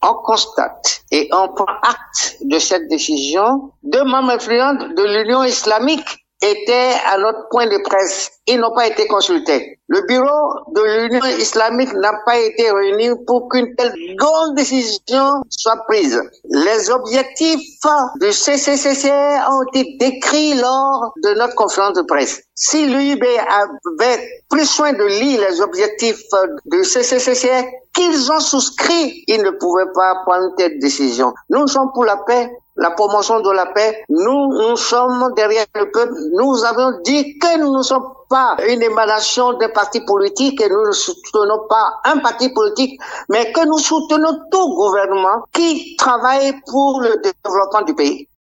on constate et on prend acte de cette décision, deux membres influents de l'Union islamique étaient à notre point de presse. Ils n'ont pas été consultés. Le bureau de l'Union islamique n'a pas été réuni pour qu'une telle grande décision soit prise. Les objectifs du CCCC ont été décrits lors de notre conférence de presse. Si l'UIB avait pris soin de lire les objectifs du CCCC qu'ils ont souscrits, ils ne pouvaient pas prendre telle décision. Nous sommes pour la paix, la promotion de la paix. Nous sommes derrière le peuple. Nous avons dit que nous ne sommes pas une émanation d'un parti politique et nous ne soutenons pas un parti politique, mais que nous soutenons tout gouvernement qui travaille pour le développement du pays.